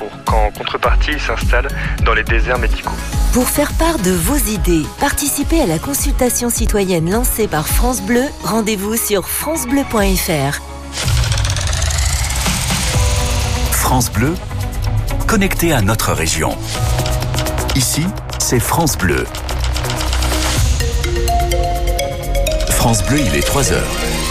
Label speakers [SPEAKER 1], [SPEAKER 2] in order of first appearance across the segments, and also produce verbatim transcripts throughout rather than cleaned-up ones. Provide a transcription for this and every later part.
[SPEAKER 1] pour qu'en contrepartie, ils s'installent dans les déserts médicaux.
[SPEAKER 2] Pour faire part de vos idées, participez à la consultation citoyenne lancée par France Bleu. Rendez-vous sur francebleu point fr.
[SPEAKER 3] France Bleu, connecté à notre région. Ici, c'est France Bleu. France Bleu, il est trois heures.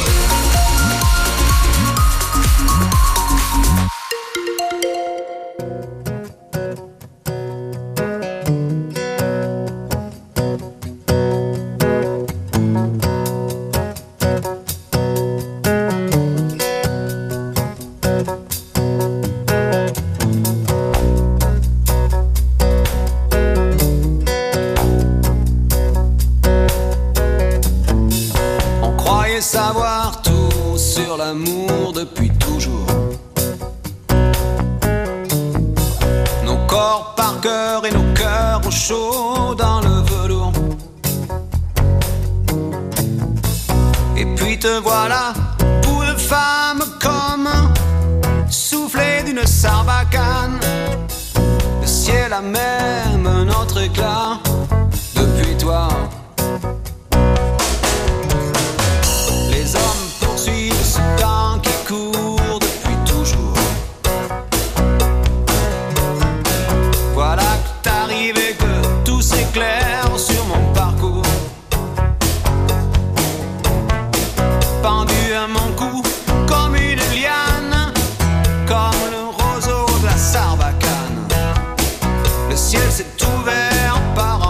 [SPEAKER 4] Savoir tout sur l'amour depuis toujours. Nos corps par cœur et nos cœurs au chaud dans le velours. Et puis te voilà, pour de femme comme soufflé d'une sarbacane. Le ciel a même un autre éclat depuis toi. Les hommes poursuivent ce temps qui court depuis toujours. Voilà que t'arrives et que tout s'éclaire sur mon parcours. Pendu à mon cou comme une liane, comme le roseau de la sarbacane. Le ciel s'est ouvert par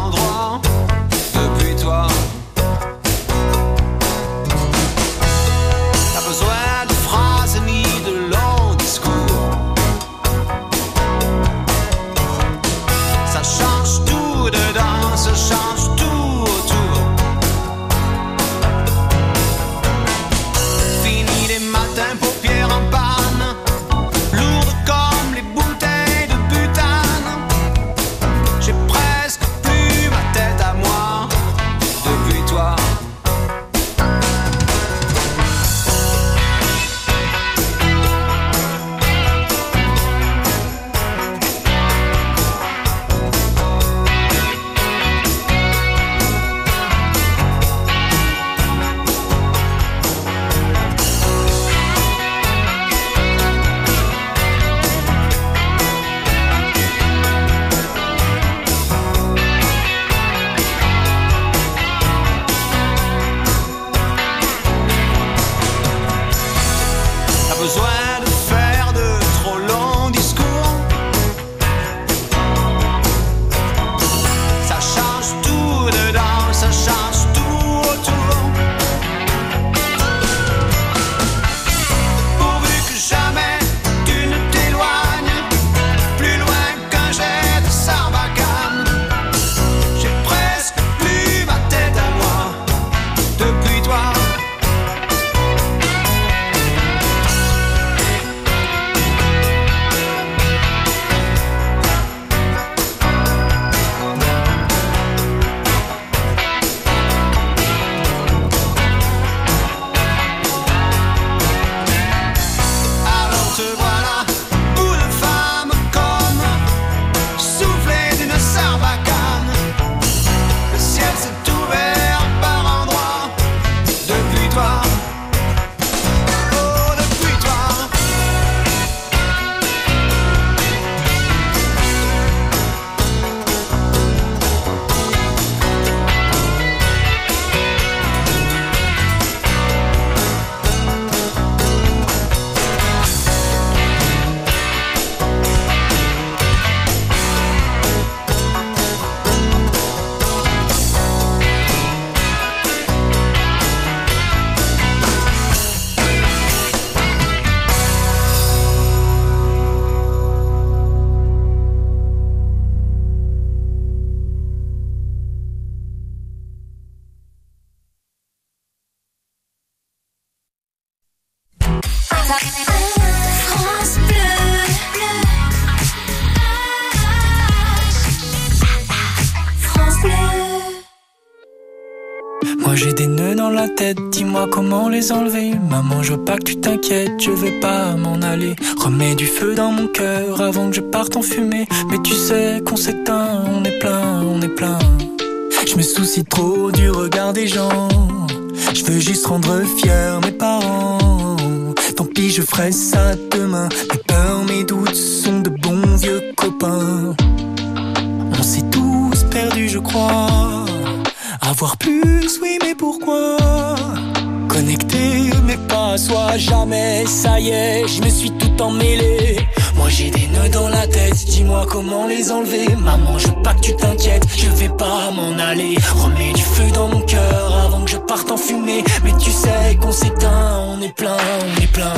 [SPEAKER 5] la tête, dis-moi comment les enlever. Maman, je veux pas que tu t'inquiètes, je vais pas m'en aller. Remets du feu dans mon cœur avant que je parte en fumée. Mais tu sais qu'on s'éteint, on est plein, on est plein. Je me soucie trop du regard des gens. Je veux juste rendre fiers mes parents. Tant pis, je ferai ça demain. Mes peurs, mes doutes sont de bons vieux copains. On s'est tous perdus, je crois. Avoir plus, oui, mais pourquoi? Connecté, mais pas à soi, jamais. Ça y est, je me suis tout emmêlé. Moi j'ai des nœuds dans la tête, dis-moi comment les enlever. Maman, je veux pas que tu t'inquiètes, je vais pas m'en aller. Remets du feu dans mon cœur avant que je parte en fumée. Mais tu sais qu'on s'éteint, on est plein, on est plein.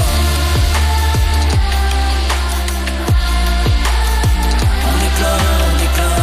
[SPEAKER 5] On est plein, on est plein.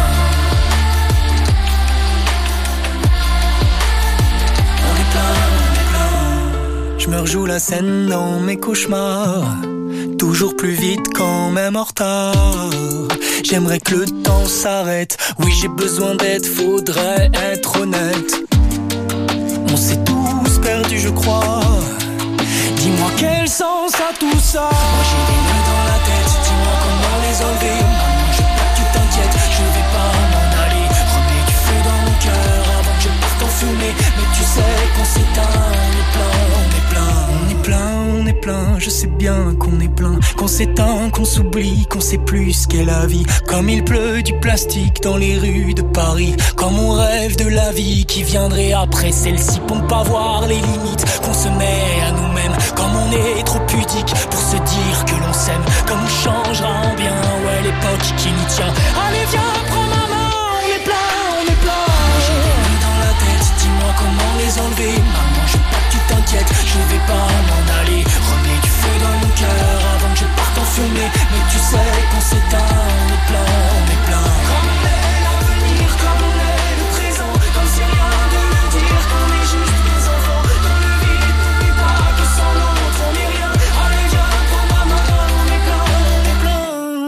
[SPEAKER 5] On est plein, on est plein. Je me rejoue la scène dans mes cauchemars. Toujours plus vite quand même en retard. J'aimerais que le temps s'arrête. Oui, j'ai besoin d'aide, faudrait être honnête. On s'est tous perdus, je crois. Dis-moi quel sens a tout ça. Moi j'ai des nœuds dans la tête, dis-moi comment les enlever. Maman, je veux pas que tu t'inquiètes, je vais pas m'en aller. Remets du feu dans mon cœur avant que je parte en fumée. Mais tu sais qu'on s'éteint, on est plein, on est plein. On est plein, on est plein, je sais bien qu'on est plein. Qu'on s'éteint, qu'on s'oublie, qu'on sait plus ce qu'est la vie. Comme il pleut du plastique dans les rues de Paris. Comme on rêve de la vie qui viendrait après celle-ci. Pour ne pas voir les limites qu'on se met à nous-mêmes. Comme on est trop pudique pour se dire que l'on s'aime. Comme on changera en bien, ouais, l'époque qui nous tient. Allez viens, prends ma main, on est plein, on est plein. J'ai des nœuds dans la tête, dis-moi comment les enlever. Maman, je veux pas que tu t'inquiètes, je vais pas m'en aller. Remets du feu dans mon cœur avant que je parte en fumée. Mais tu sais qu'on s'éteint, on est plein, on est plein. Comme on est l'avenir, comme on est le présent. Comme c'est rien de le dire, qu'on est juste des enfants. Dans le vide, n'oublie pas que sans l'autre on n'est rien. Allez viens, prends ma main, on est plein, on est plein.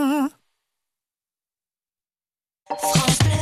[SPEAKER 5] France Bleu.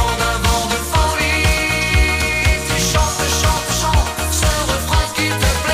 [SPEAKER 6] Te plaît.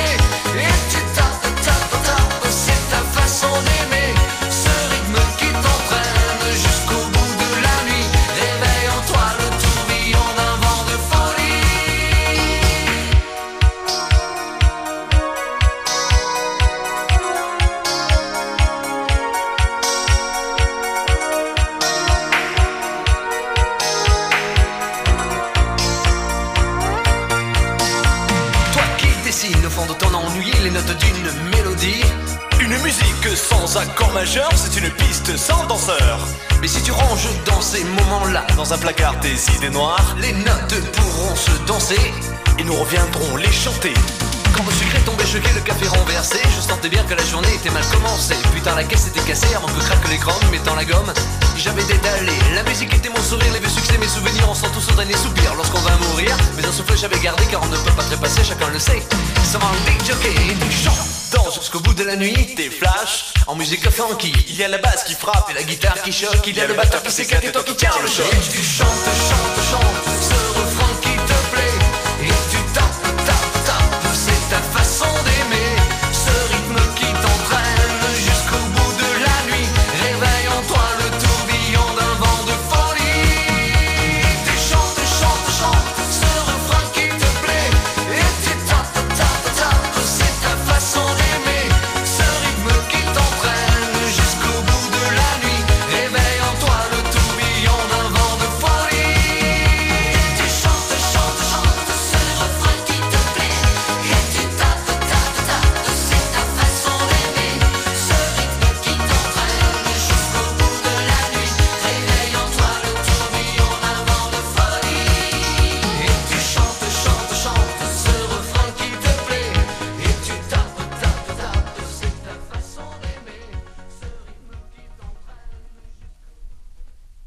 [SPEAKER 6] afin de t'en ennuyer les notes d'une mélodie. Une musique sans accord majeur, c'est une piste sans danseur. Mais si tu ranges dans ces moments-là, dans un placard tes idées noires, les notes pourront se danser et nous reviendrons les chanter. Quand le sucre est tombé choqué, le café renversé, je sentais bien que la journée était mal commencée. Putain, la caisse était cassée avant que craque l'écran, mettant la gomme. J'avais détalé, la musique était mon sourire, les vieux succès, mes souvenirs, on sent tous au dernier soupir lorsqu'on va mourir. Mais un souffle j'avais gardé car on ne peut pas trépasser, chacun le sait. Ça va un big jockey et tu chantes, danse jusqu'au bout de la nuit, tes flashs en musique funky. Il y a la basse qui frappe et la guitare qui choque, il y a le batteur qui s'éclate et toi qui tiens le choc. Et tu chantes, chantes, chantes, ce refrain qui te plaît. Et tu tapes, tapes, tapes, c'est ta façon d'aimer. Ce rythme qui t'entraîne jusqu'au bout de la nuit. Réveille en toi le tourbillon d'un vent de folie. Tu chantes, chantes, chantes, ce refrain qui te plaît. Et tu tapes, tapes, tapes, c'est ta façon d'aimer. Ce rythme qui t'entraîne jusqu'au bout de la nuit. Réveille en toi le tourbillon d'un vent de folie. Tu chantes, chantes, chantes, ce refrain qui te plaît. Et tu tapes, tapes, tapes, c'est ta façon d'aimer. Ce rythme qui t'entraîne jusqu'au bout de la nuit. Réveille en toi le tourbillon d'un vent de folie. Et tu chantes, chantes, chantes, ce refrain qui te plaît. Et tu tapes, tapes, tapes, c'est ta façon d'aimer. Ce rythme qui t'entraîne.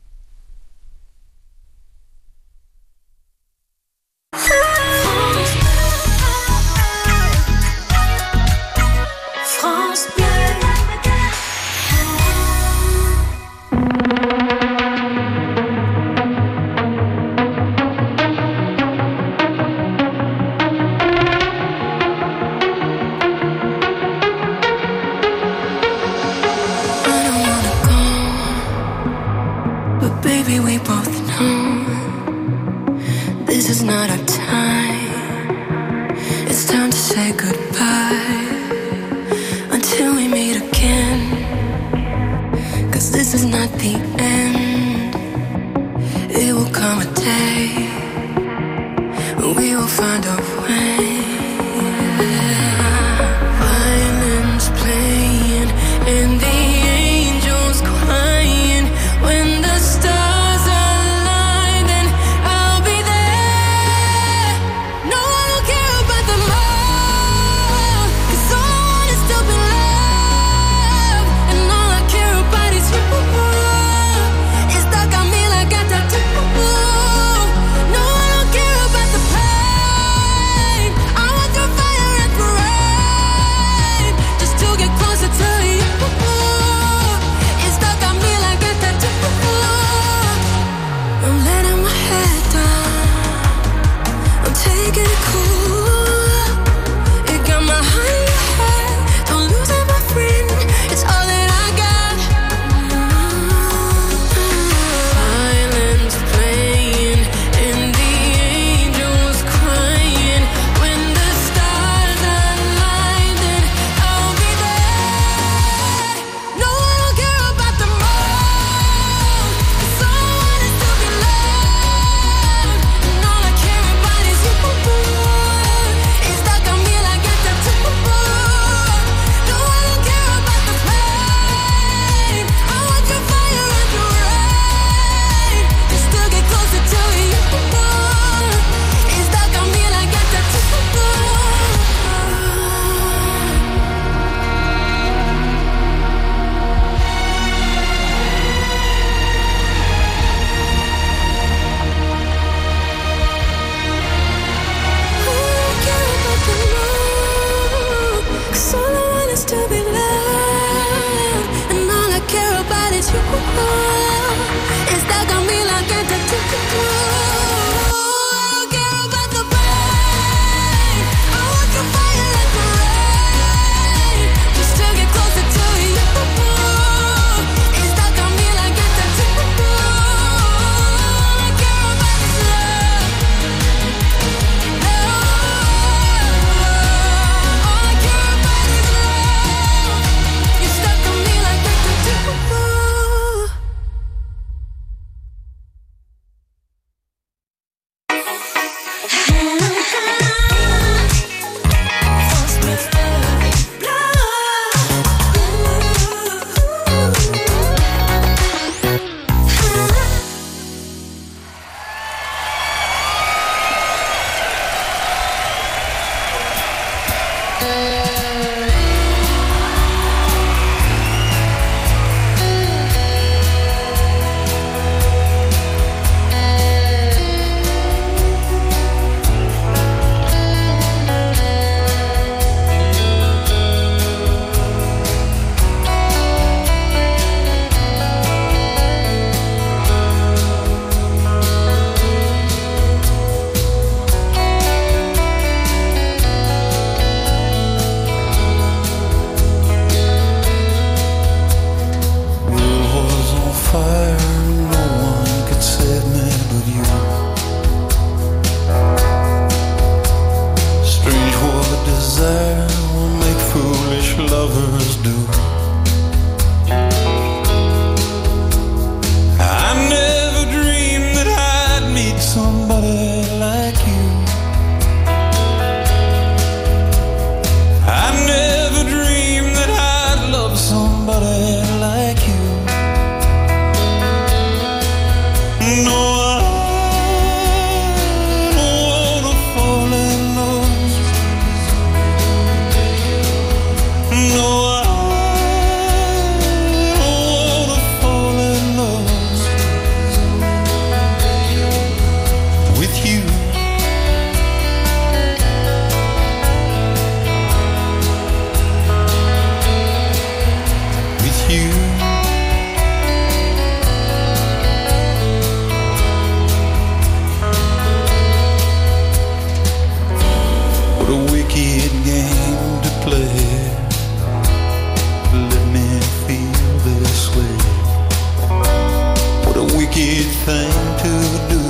[SPEAKER 7] France Bleu.
[SPEAKER 8] I don't wanna go, but baby, we both know this is not our time. It's time to say goodbye until we meet again. 'Cause this is not the end. It will come a day when we will find a way. Violins playing and the angels crying. When the stars align, then I'll be there. No, I don't care about the more, 'cause all I want is to be loved. And all I care about is you. It's stuck on me like a tattoo. No, I don't care about the pain.
[SPEAKER 7] but you. Strange what desire will make foolish lovers do. I never dreamed that I'd meet somebody like you. I never dreamed that I'd love somebody like you. No, I don't wanna fall in love. No, I don't wanna fall in love with you. With you. What a wicked game to play. Let me feel this way. What a wicked thing to do.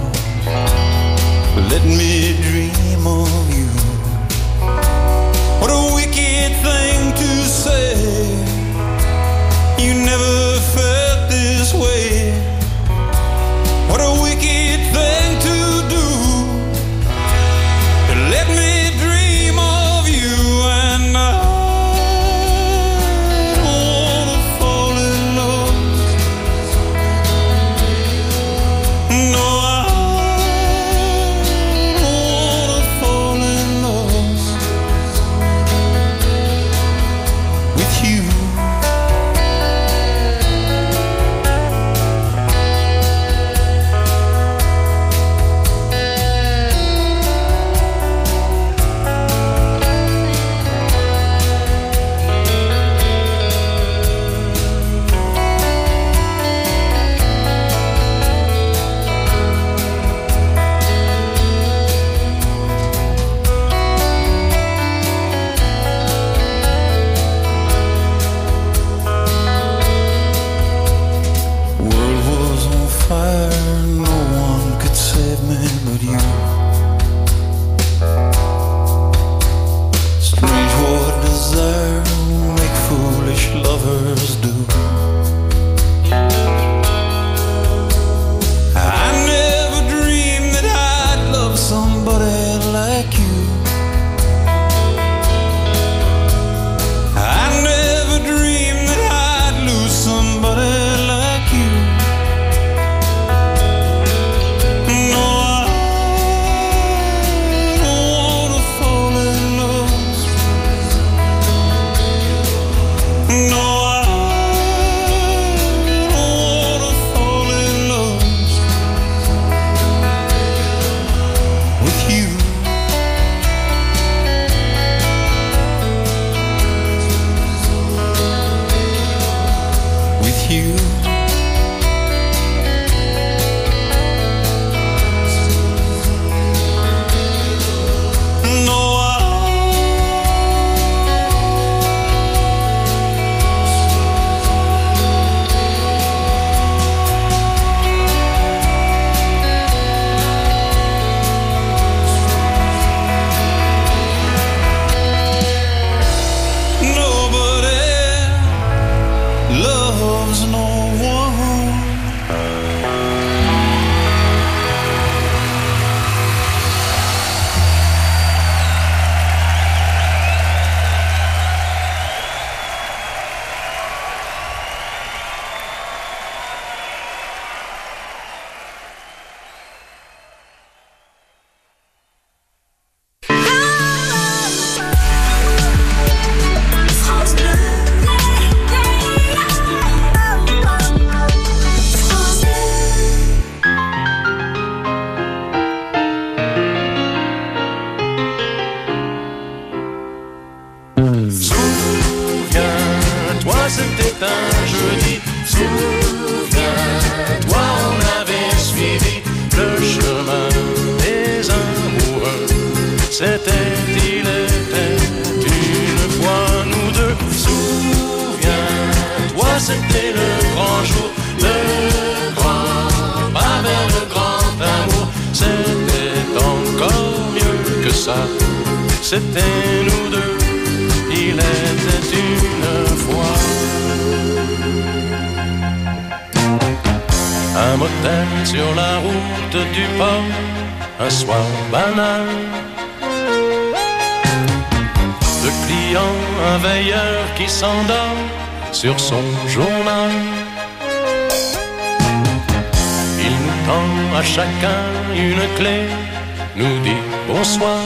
[SPEAKER 7] Let me dream of you. What a wicked thing to say. You never felt this way. What a wicked thing to do. Let me dream of you, and I wanna fall in love. No, I wanna fall in love with you. World was on fire, no one could save me but you. Strange what desire will make foolish lovers do. I never dreamed that I'd love somebody like you. I never dreamed that I'd lose somebody like you. No, I don't wanna fall in love. No, I don't wanna fall in love with you. With you. No, I nobody loves no one.
[SPEAKER 9] Souviens-toi, c'était un jeudi. Souviens-toi, on avait suivi le chemin des amoureux. C'était, il était une fois nous deux. Souviens-toi, c'était le grand jour, le grand pas vers le grand c'était nous deux, il était une fois. Un motel sur la route du port, un soir banal. Le client, un veilleur qui s'endort sur son journal. Il nous tend à chacun une clé, nous dit bonsoir.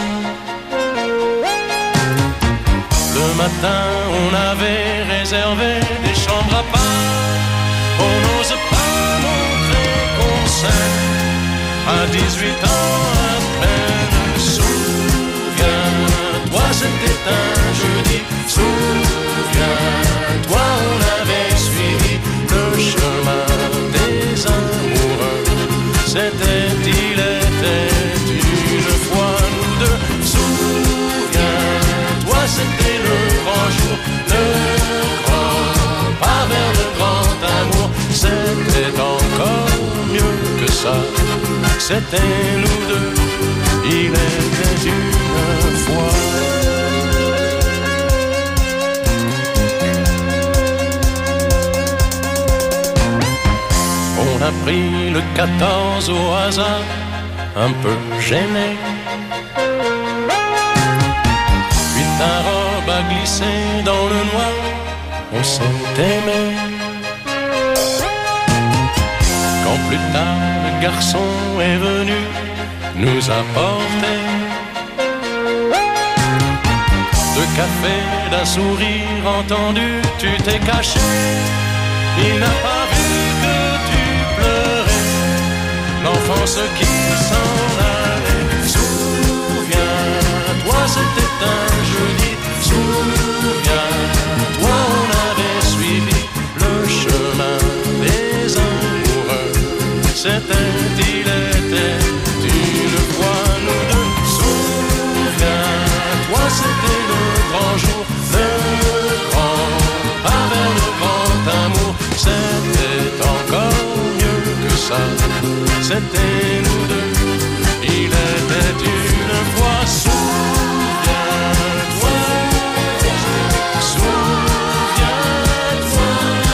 [SPEAKER 9] Le matin, on avait réservé des chambres à part. On n'ose pas montrer qu'on s'aime à dix-huit ans à peine. Souviens-toi, c'était un jeudi. Souviens-toi, on avait suivi le chemin des amoureux. C'était, il était une fois nous deux. Souviens-toi, c'était le grand jour, le grand pas vers le grand amour. C'était encore mieux que ça. C'était nous deux, il était une fois. On a pris le quatorze au hasard, un peu gêné. Puis ta robe a glissé dans le noir, on s'est aimé. Quand plus tard le garçon est venu nous apporter deux cafés, d'un sourire entendu, tu t'es caché. Il n'a pas vu que tu pleurais, l'enfance qui s'en allait. Souviens-toi, c'était un jeudi. Souviens-toi, on avait suivi le chemin des amoureux. C'était, il était une fois nous deux. Souviens-toi, c'était le grand jour, le grand pas vers le grand amour. C'était encore mieux que ça. C'était nous deux, il était une fois. Souviens-toi, souviens-toi,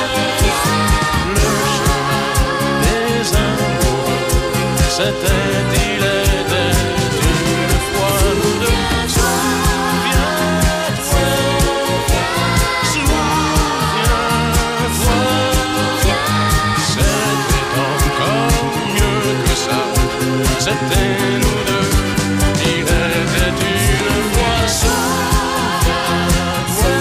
[SPEAKER 9] le chemin des amoureux. C'était, il était une fois nous deux. Souviens-toi, souviens-toi, c'était encore mieux que ça. C'était nous deux, il était une fois. Souviens-toi,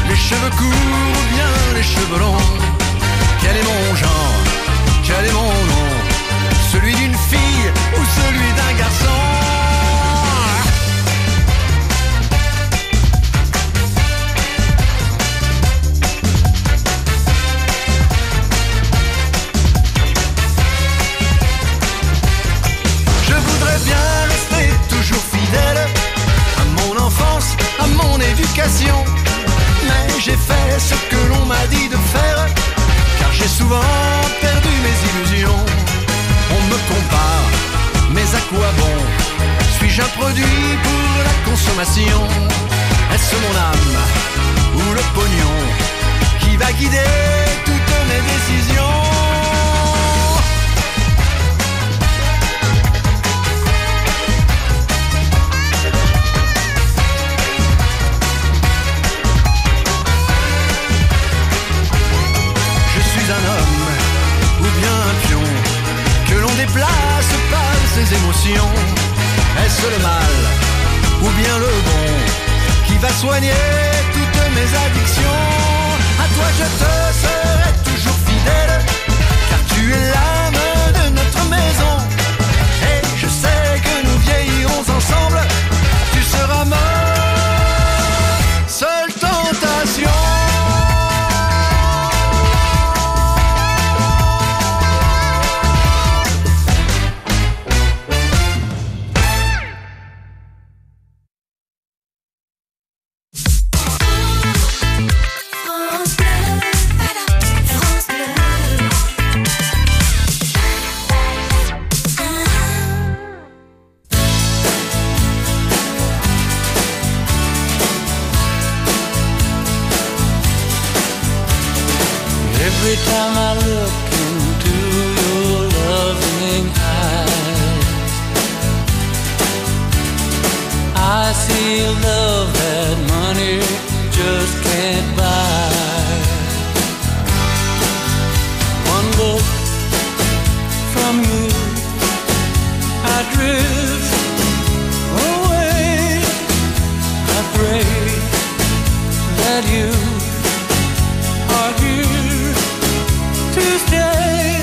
[SPEAKER 4] les cheveux courts ou bien les cheveux longs. Quel est mon genre, quel est mon nom, celui d'une fille ou celui d'un garçon? Je voudrais bien rester toujours fidèle à mon enfance, à mon éducation. Mais j'ai fait ce que l'on m'a dit de faire, car j'ai souvent perdu mes illusions. On me compare, mais à quoi bon? Suis-je un produit pour la consommation? Est-ce mon âme ou le pognon qui va guider toutes mes décisions? Un homme ou bien un pion que l'on déplace par ses émotions. Est-ce le mal ou bien le bon qui va soigner toutes mes addictions? À toi je te serai toujours fidèle, car tu es l'âme de notre maison. Et je sais que nous vieillirons ensemble, tu seras ma seule tentation.
[SPEAKER 5] Every time I look into your loving eyes, I see love that money just can't buy. One look from you, I drift away. I pray that you are here to stay.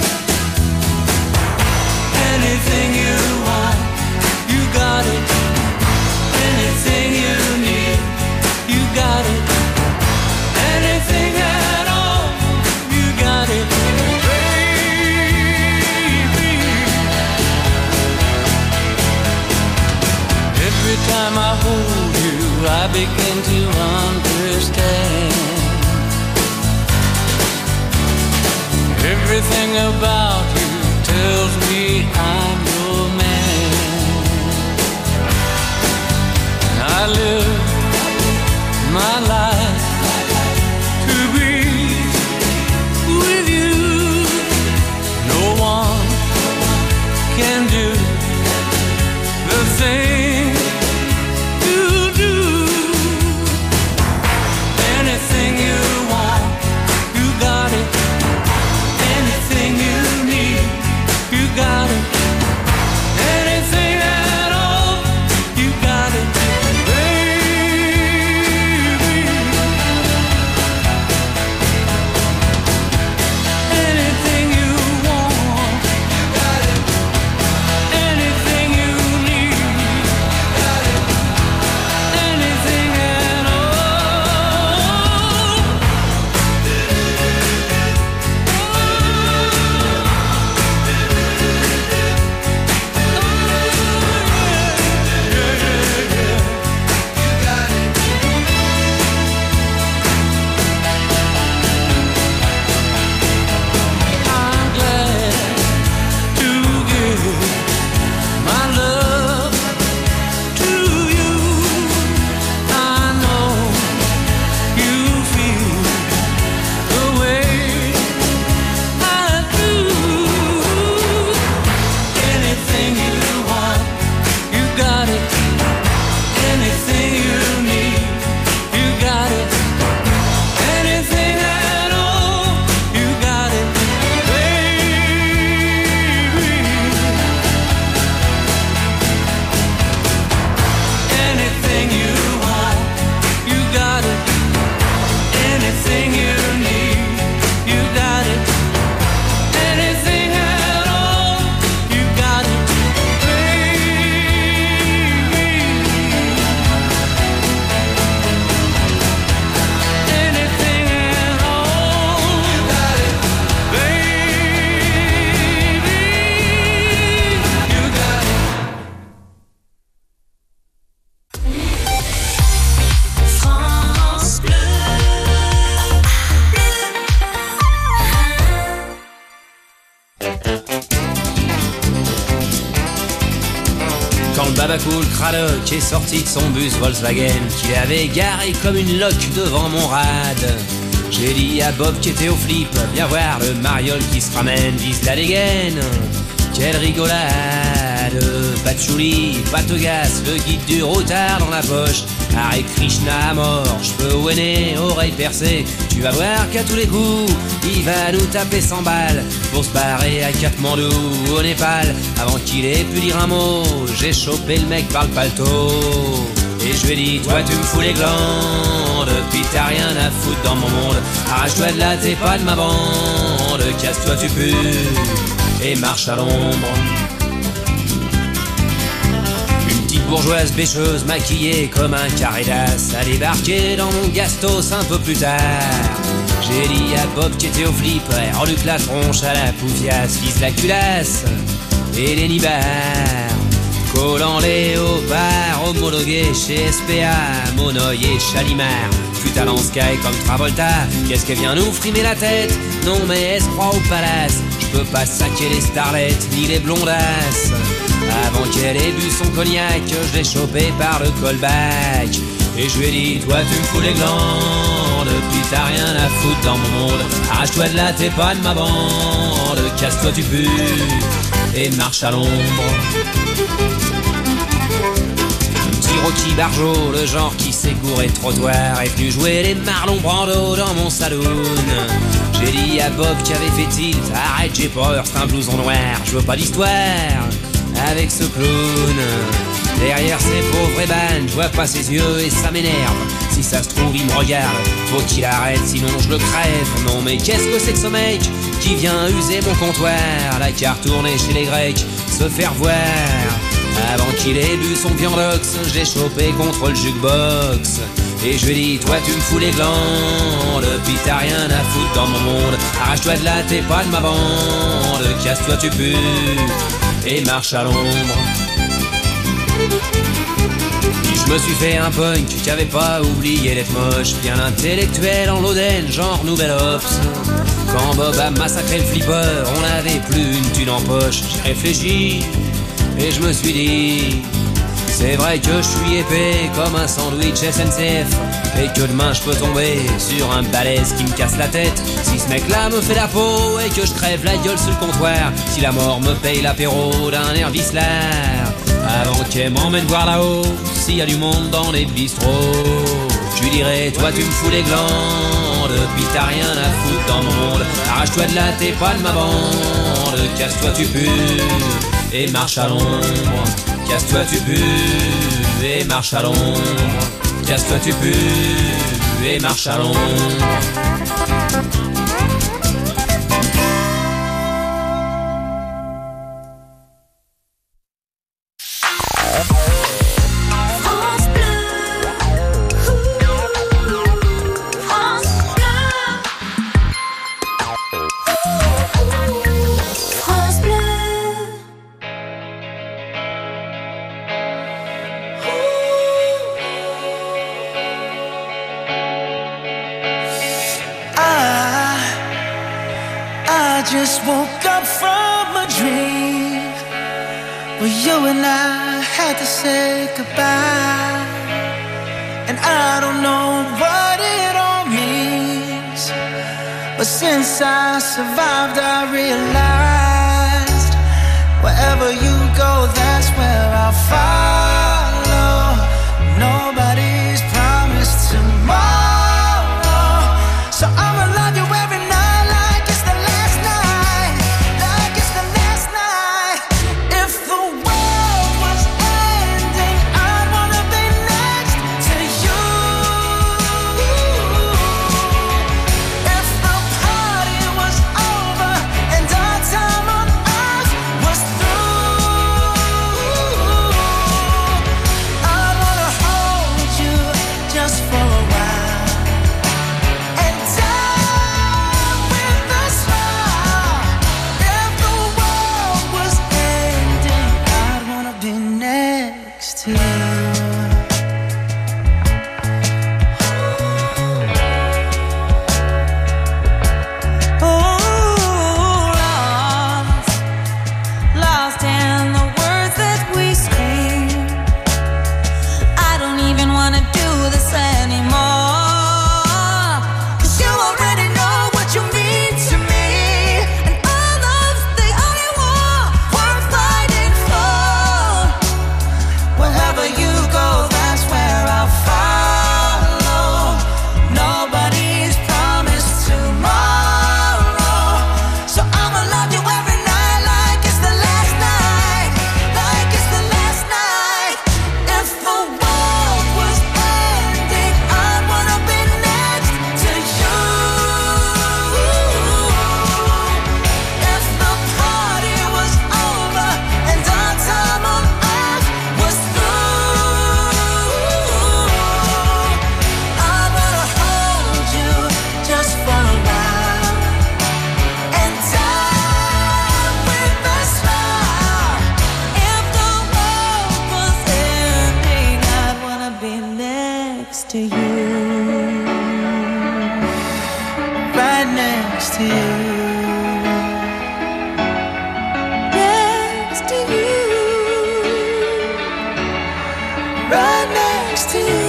[SPEAKER 5] Anything you want, you got it. Anything you need, you got it. Anything at all, you got it, baby. Every time I hold you, I begin to understand. Everything about you tells me I'm your man. I live my life to be with you. No one can do the thing you do. Anything you want, you got it. Anything you need, you got it. Anything at all, you got it, baby.
[SPEAKER 10] baba cool Cradock est sorti de son bus Volkswagen qu'il avait garé comme une loque devant mon rad. J'ai dit à Bob qui était au flip, viens voir le mariole qui se ramène, vise la dégaine. Quelle rigolade, patchouli, patogas, le guide du routard dans la poche. Hare Krishna à mort, cheveux au nez, oreilles percées. Tu vas voir qu'à tous les coups, il va nous taper cent balles pour se barrer à Katmandou au Népal. Avant qu'il ait pu dire un mot, j'ai chopé le mec par le paletot. Et je lui ai dit, toi tu me fous les glandes, puis t'as rien à foutre dans mon monde. Arrache-toi de là, t'es pas de ma bande, casse-toi tu pues et marche à l'ombre. Une petite bourgeoise bêcheuse maquillée comme un carré d'as a débarqué dans mon gastos un peu plus tard. J'ai dit à Bob qui était au flip, reluque la tronche à la poufiasse, vise la culasse et les nibards. Collant léopard, homologué chez S P A, Monoï et Chalimard. Putain en Sky comme Travolta, qu'est-ce qu'elle vient nous frimer la tête? Non mais elle se croit au palace, je peux pas saquer les starlettes ni les blondasses. Avant qu'elle ait bu son cognac, je l'ai chopé par le callback. Et je lui ai dit, toi tu me fous les glandes, puis t'as rien à foutre dans mon monde. Arrache-toi de là, t'es pas de ma bande, casse-toi tu pues et marche à l'ombre. Rocky Barjo, le genre qui s'est gouré de trottoir, est venu jouer les Marlon Brando dans mon saloon. J'ai dit à Bob qui avait fait tilt, arrête j'ai peur, c'est un blouson noir, je veux pas d'histoire avec ce clown. Derrière ces pauvres ébanes, je vois pas ses yeux et ça m'énerve. Si ça se trouve il me regarde, faut qu'il arrête sinon je le crève. Non mais qu'est-ce que c'est que ce mec qui vient user mon comptoir? La carte tournée chez les Grecs, se faire voir. Avant qu'il ait bu son viandox, j'ai chopé contre le jukebox. Et je lui ai dit, toi tu me fous les glandes, puis t'as rien à foutre dans mon monde. Arrache-toi de là, t'es pas de ma bande, casse-toi tu pues et marche à l'ombre. Puis je me suis fait un punk qui avait pas oublié d'être moche, bien intellectuel en l'Oden, genre Nouvel Ops. Quand Bob a massacré le flipper, on n'avait plus une thune en poche. J'ai réfléchi et je me suis dit, c'est vrai que je suis épais comme un sandwich S N C F, et que demain je peux tomber sur un balèze qui me casse la tête. Si ce mec là me fait la peau et que je crève la gueule sur le comptoir, si la mort me paye l'apéro d'un air vicelard, avant qu'elle m'emmène voir là-haut s'il y a du monde dans les bistrots, je lui dirai, toi tu me fous les glandes, puis t'as rien à foutre dans mon monde. Arrache-toi de là, t'es pas de ma bande, casse-toi tu pues et marche à l'ombre. Casse-toi tu pues et marche à l'ombre. Casse-toi tu pues et marche à l'ombre.
[SPEAKER 11] Just woke up from a dream where you and I had to say goodbye, and I don't know what it all means, but since I survived I realized wherever you go that's where I'll follow. Nobody's promised tomorrow, so I'ma love you every night. next to you, right next to you. Right next to you.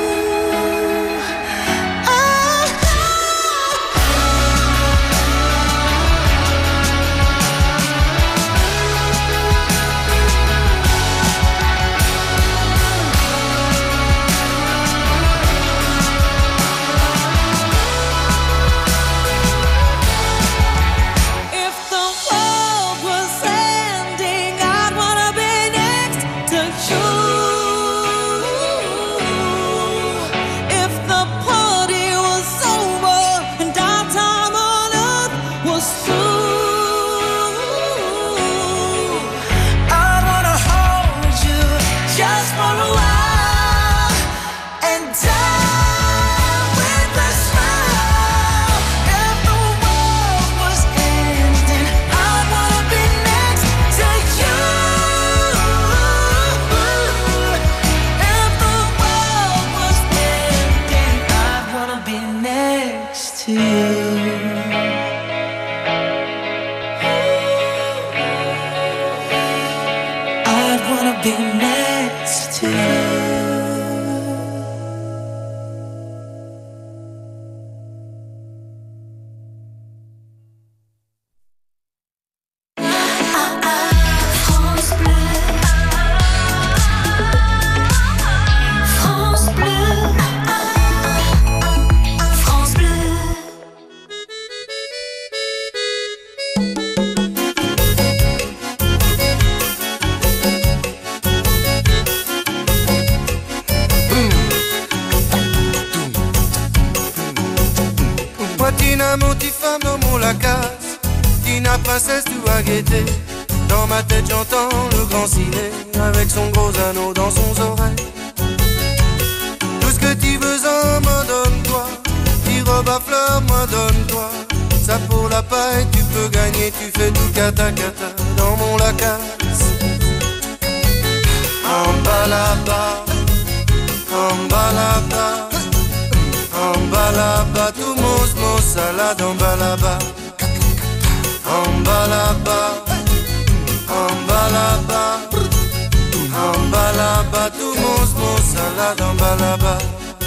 [SPEAKER 12] Princesse, tu as guetté. Dans ma tête j'entends le grand ciné avec son gros anneau dans son oreille. Tout ce que tu besoin, me donne-toi. Tes robes à fleurs, moi donne-toi. Ça pour la paille, tu peux gagner. Tu fais tout cata cata dans mon lacasse. En bas là-bas, en bas là-bas, en bas là-bas, tout mousse, mousse, salade en bas là-bas. En bas là-bas, en bas là-bas, en bas là-bas, tout mousse, mousse, salade en bas là-bas.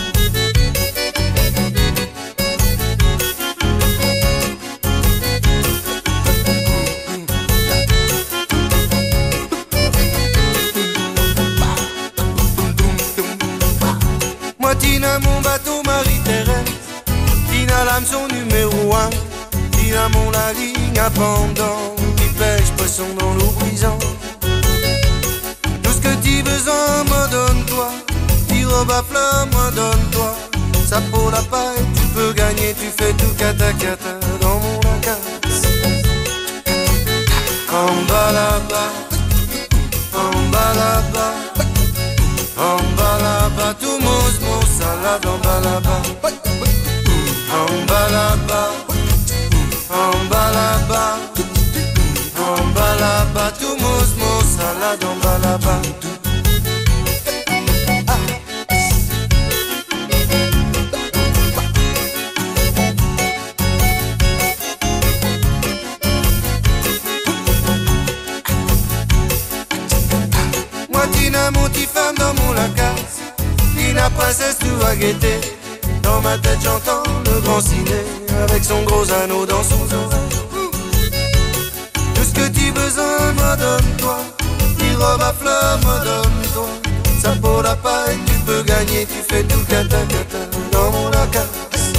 [SPEAKER 12] Moi Tina mon bateau Marie-Thérèse, Tina l'hameçon numéro un, Tina mon la ligne à pendant, qui pêche poisson dans l'eau brisante. Tout ce que tu besoin, moi donne-toi. Tes robes à fleurs, moi donne-toi. Ça pour la paille, tu peux gagner. Tu fais tout cata cata dans mon lacasse. En bas là-bas, en bas là-bas, en bas là-bas, tout mousse, mousse, salade en bas là-bas. En bas là-bas, en bas là-bas, en bas là-bas, tout mousse, mousse, salade en bas là-bas. Moi Tina, mon petit femme dans mon lacasse, Tina princesse, tout a guetté. Dans ma tête j'entends le grand ciné avec son gros anneau dans son oreille. Tout ce que tu besoin, me donne-toi. Tes robes à fleurs, me donne-toi. Ça pour la paille, tu peux gagner. Tu fais tout cata cata dans mon lacasse.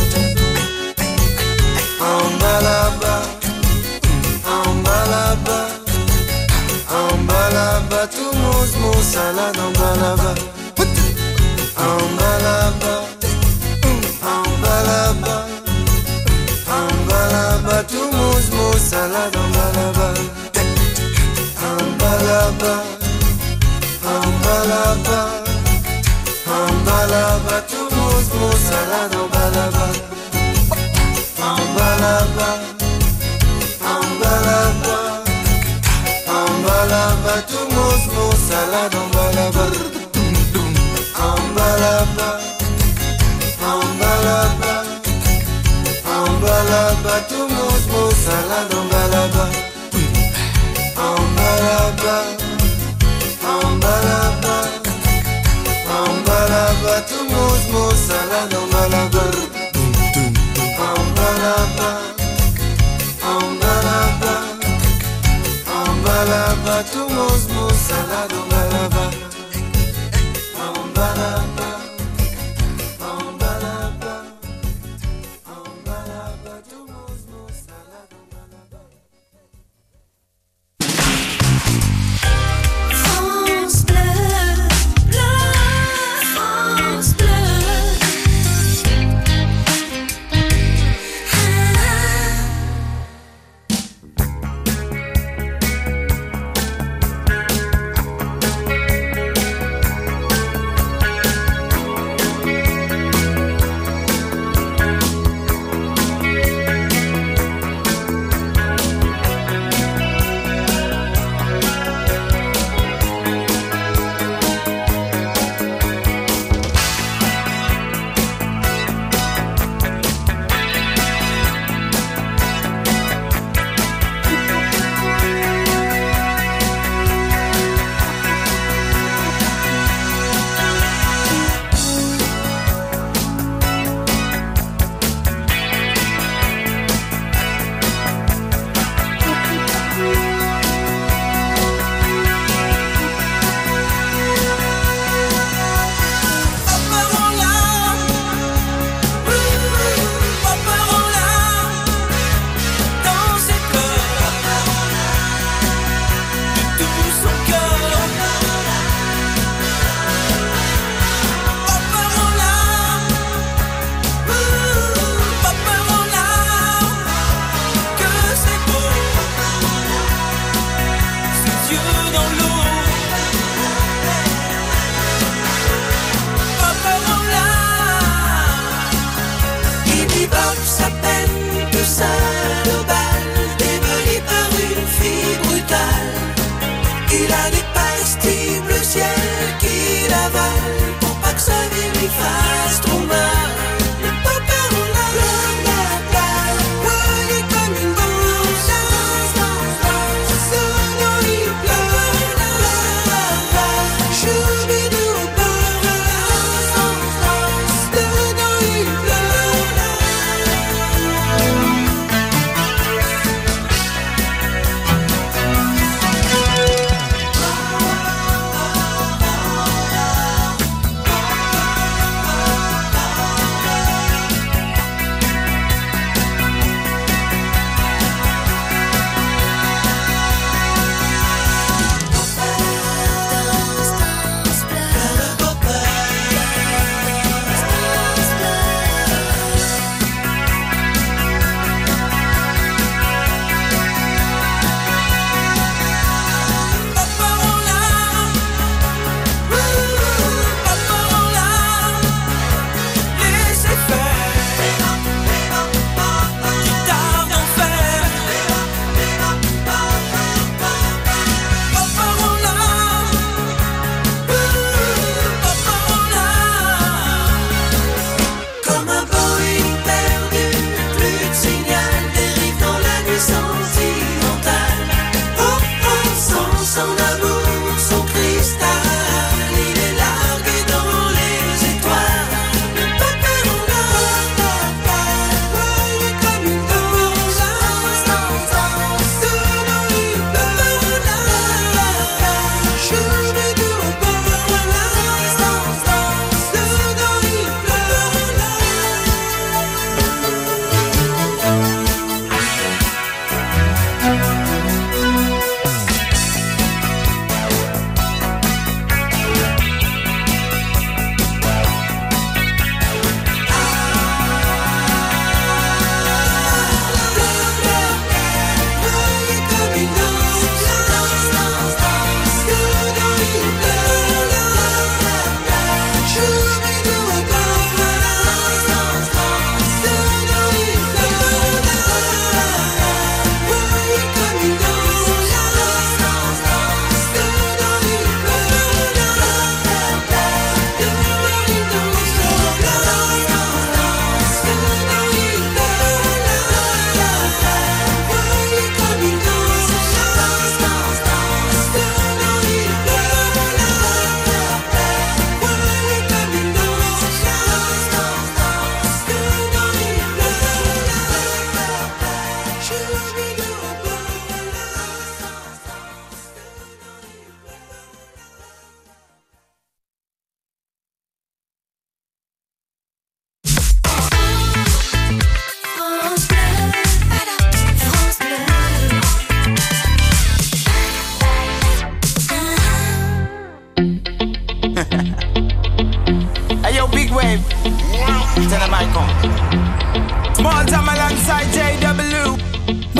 [SPEAKER 12] En bas là-bas, en bas là-bas, en bas là-bas, tout mousse, mousse, salade en bas là-bas. En bas là-bas, en bas là-bas, en bas là-bas, tout mousse, mousse, salade en bas là-bas. En bas là-bas, en bas là-bas, en bas là-bas, tout mousse, mousse, salade en bas là-bas. En bas là-bas, en bas là-bas, en bas là-bas, tout mousse, mousse, salade en bas là-bas. En bas là-bas, là-bas, tout mousse, mousse, salade en bas là-bas. En bas là-bas, en bas là-bas, en bas là-bas, tout mousse, mousse, salade en bas là-bas. En bas là-bas, en bas là-bas, en bas là-bas, tout mousse, mousse, salade en bas là-bas. En bas là-bas, en bas là-bas, en bas là-bas, tout mousse, mousse, salade en bas là-bas.
[SPEAKER 8] France Bleu, Bleu, France Bleu.
[SPEAKER 11] Il a des pastilles bleu ciel qu'il avale pour pas que sa vie lui fasse trop mal. Le papa roula, bla bla, voyez comme une bourse. Danse, danse, danse, solo il pleure. Bla bla bla, choubidou pleure. Danse, danse, danse, dedans il pleure.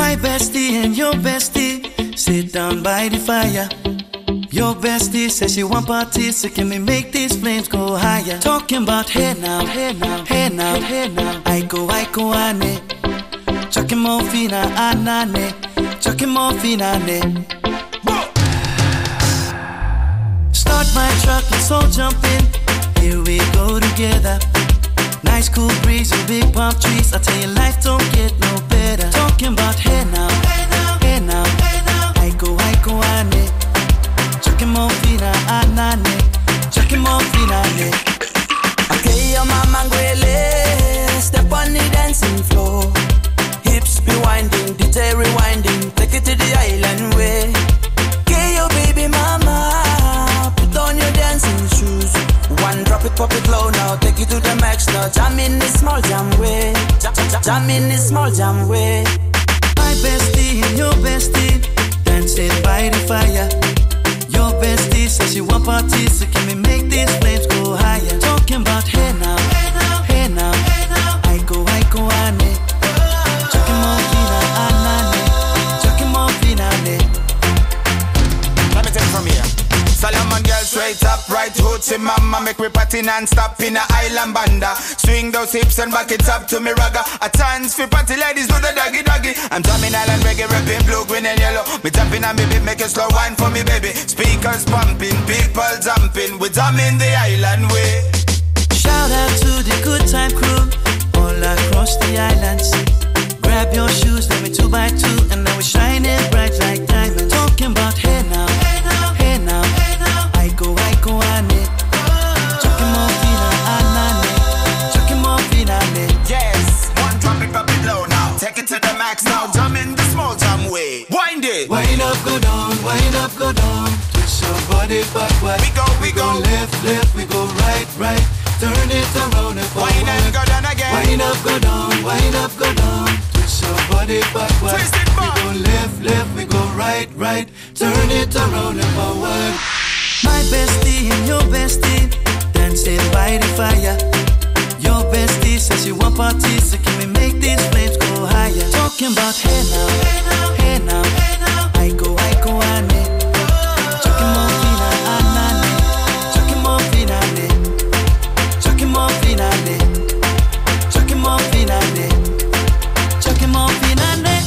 [SPEAKER 11] My bestie and your bestie sit down by the fire. Your bestie says she want parties, so can we make these flames go higher? Talking about hey now, hey now, hey now, hey now. I go, I go, ane. Chucking more fina, anane. Chucking more fina, ane. Start my truck, let's all jump in. Here we go together. Nice cool breeze and big palm trees. I tell you, life don't get no better. Talking about hey now, hey now, hey now, hey now. I go, I go, ane. Chucking more fina, anane. Chucking more fina, ane.
[SPEAKER 13] Okay, your mama ngwele. Step on the dancing floor. Hips be winding, D J rewinding. Take it to the island way. Okay, your baby mama. Put on your dancing shoes. One drop it, pop it low now. Take it to the max now. Jam in this small jam way. Jam, jam, jam in this small jam way.
[SPEAKER 11] My bestie and your bestie dancing by the fire. Your bestie says she want parties, so can we make these flames go higher? Talking about hey now, hey now, hey now, hey now. I go, I go, ane. Chucking more fina, anane. Chucking more fina, ane.
[SPEAKER 14] Let me take it from here. Solomon girl straight up, right hoochie mama. Make me party non-stop in a island banda. Swing those hips and back it up to me ragga. A chance for party ladies do the doggy doggy. I'm drumming island reggae, rapping blue, green and yellow. Me tapping on me beat, make a slow wine for me baby. Speakers pumping, people jumping. We drumming the island way.
[SPEAKER 11] Shout out to the good time crew all across the islands. Grab your shoes, let me two by two, and now we're shining bright like diamonds. Talking about hey now, hey now, hey now, hey now. I go, I go, ane. Chucking more fina, anane. Chucking more fina, ane.
[SPEAKER 14] Yes, one drop it, drop it low now. Take it to the max now. Jump in the small jam way. Wind it.
[SPEAKER 11] Wind up, go down, wind up, go down. Twist your body backward.
[SPEAKER 14] We go, we, we go.
[SPEAKER 11] go left, left, we go right, right. Turn it around and forward.
[SPEAKER 14] Wind up, go down again.
[SPEAKER 11] Wind up, go down, wind up, go down. Twist your body backward.
[SPEAKER 14] Twist it back.
[SPEAKER 11] We go left, left, we go right, right. Turn it around and forward. My bestie and your bestie dancing by the fire. Your bestie says she want parties, so can we make these flames go higher? Talking about hey now, hey now, hey now, hey now. I go, I go, ane. Chucking more fina, anane. Chucking more fina, ane. Chucking more fina, ane. Chucking more fina, ane. Chucking more fina, ane.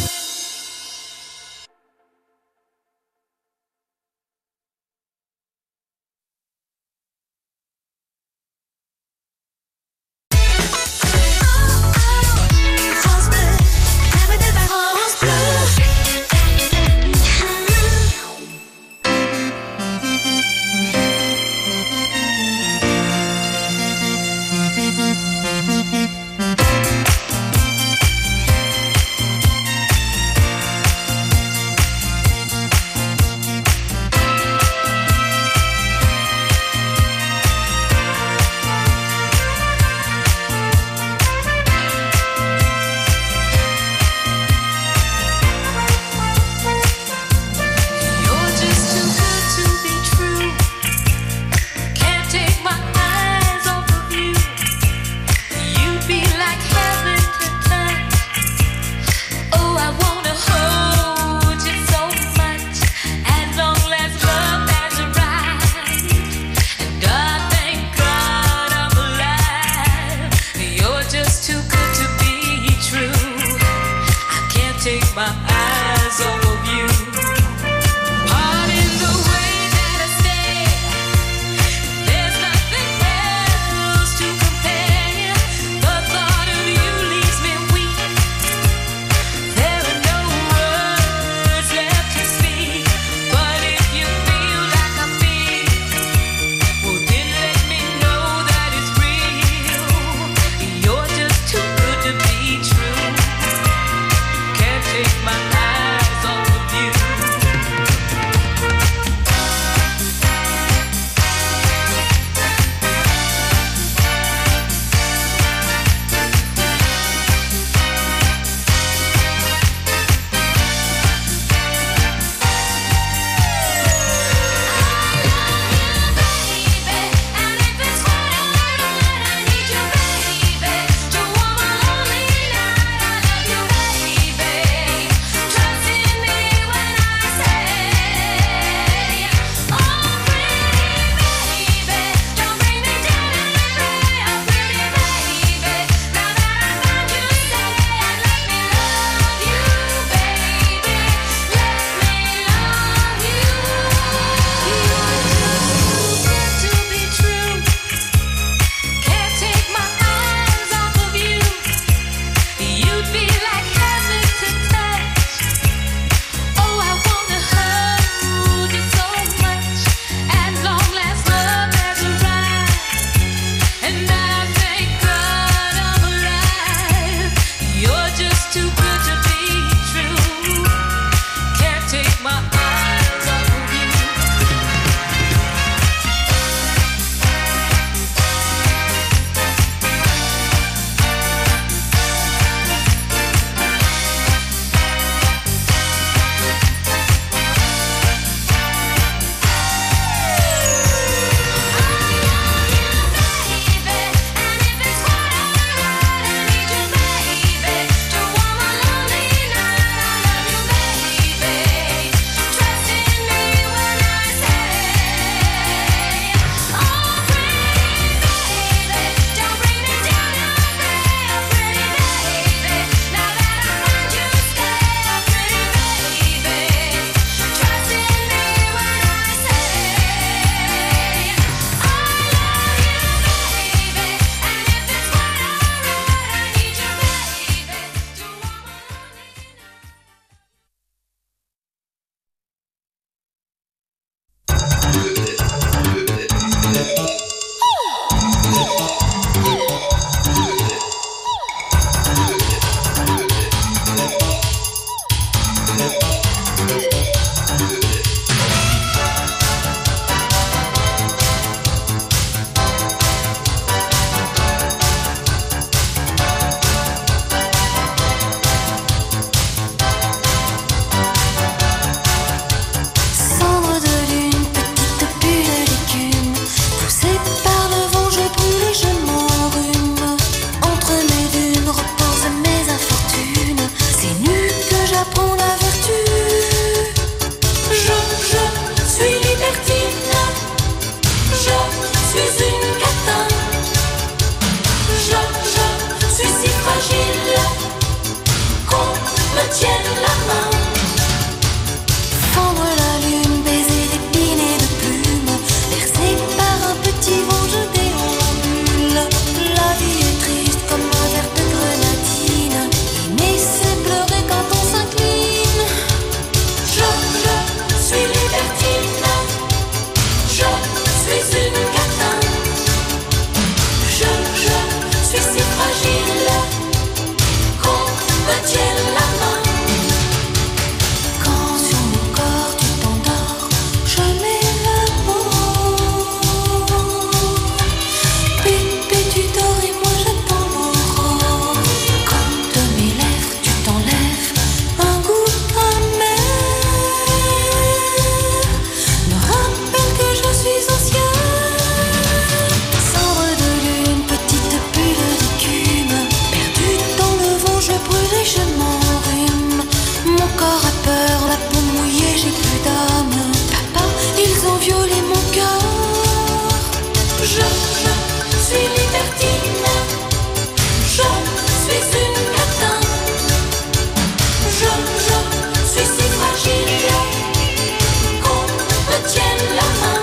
[SPEAKER 8] Can't take my eyes off of you. You be fragile, qu'on me tienne la main. Fendre la lune, baiser d'épines et de plumes, bercé par un petit vent, je déambule. La vie est triste comme un verre de grenadine, aimer c'est pleurer quand on s'incline. Je, je suis libertine, je suis une catin. Je, je suis si fragile qu'on me tienne la main. Quand sur mon corps tu t'endors, je m'évapore. Bébé tu dors et moi j'attends l'aurore. Comme de mes lèvres tu t'enlèves un goût amer. Me rappelle que je suis au ciel. Cendre de lune, petite bulle d'écume, perdue dans le vent, je brûle et je m'enrhume. Mon corps a peur, la peau mouillée, j'ai plus d'âme. Papa, ils ont violé mon cœur. Je, je suis libertine, je suis une catin. Je, je suis si fragile qu'on me tienne la main.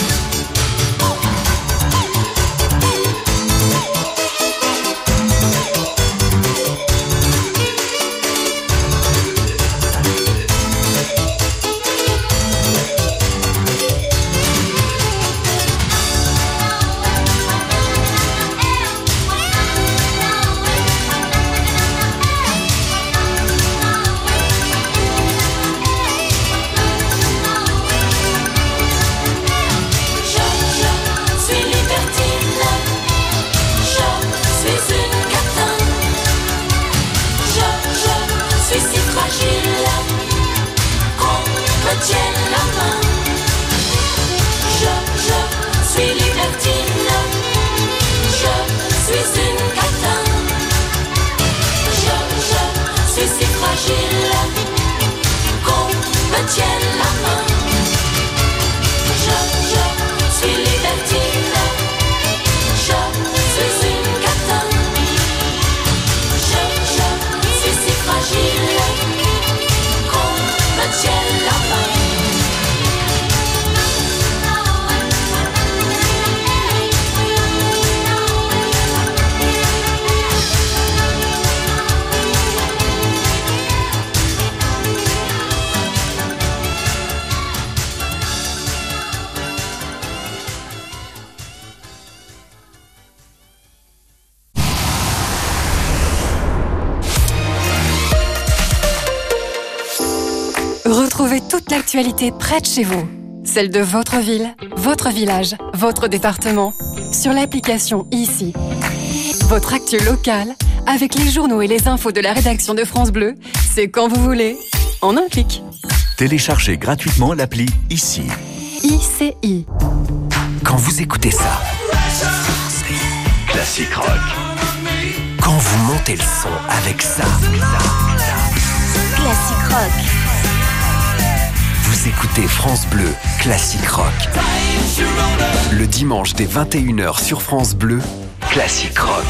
[SPEAKER 8] Je, je suis libertine, je suis une catin. Je, je suis si fragile qu'on me tienne la main. Je, je suis libertine, je suis une catin. Je, je suis si fragile qu'on me tienne la main. Je, je suis libertine, je suis une catin. Je, je suis si fragile qu'on me tienne la main.
[SPEAKER 15] Retrouvez toute l'actualité près de chez vous. Celle de votre ville, votre village, votre département. Sur l'application ici. Votre actu locale, avec les journaux et les infos de la rédaction de France Bleu, c'est quand vous voulez, en un clic.
[SPEAKER 3] Téléchargez gratuitement l'appli ici.
[SPEAKER 15] I C I.
[SPEAKER 3] Quand vous écoutez ça, classique rock. Quand vous montez le son avec ça,
[SPEAKER 2] Classique rock.
[SPEAKER 3] vous écoutez France Bleu, classique rock. Le dimanche dès vingt et une heures sur France Bleu, classique rock.